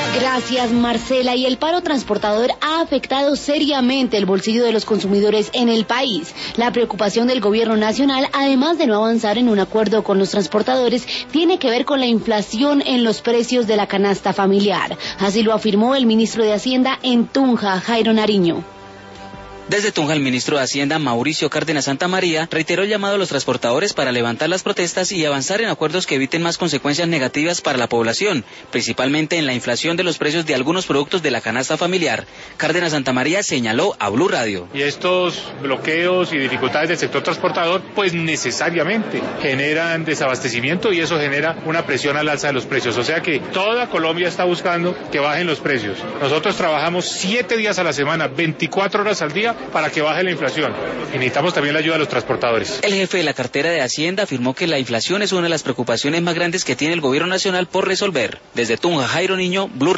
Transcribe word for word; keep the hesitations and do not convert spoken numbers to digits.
Gracias, Marcela. Y el paro transportador ha afectado seriamente el bolsillo de los consumidores en el país. La preocupación del gobierno nacional, además de no avanzar en un acuerdo con los transportadores, tiene que ver con la inflación en los precios de la canasta familiar. Así lo afirmó el ministro de Hacienda en Tunja, Jairo Nariño. Desde Tunja, el ministro de Hacienda, Mauricio Cárdenas Santamaría, reiteró el llamado a los transportadores para levantar las protestas y avanzar en acuerdos que eviten más consecuencias negativas para la población, principalmente en la inflación de los precios de algunos productos de la canasta familiar. Cárdenas Santamaría señaló a Blue Radio. Y estos bloqueos y dificultades del sector transportador, pues necesariamente generan desabastecimiento y eso genera una presión al alza de los precios. O sea que toda Colombia está buscando que bajen los precios. Nosotros trabajamos siete días a la semana, veinticuatro horas al día, para que baje la inflación. Y necesitamos también la ayuda de los transportadores. El jefe de la cartera de Hacienda afirmó que la inflación es una de las preocupaciones más grandes que tiene el gobierno nacional por resolver. Desde Tunja, Jairo Niño, Blue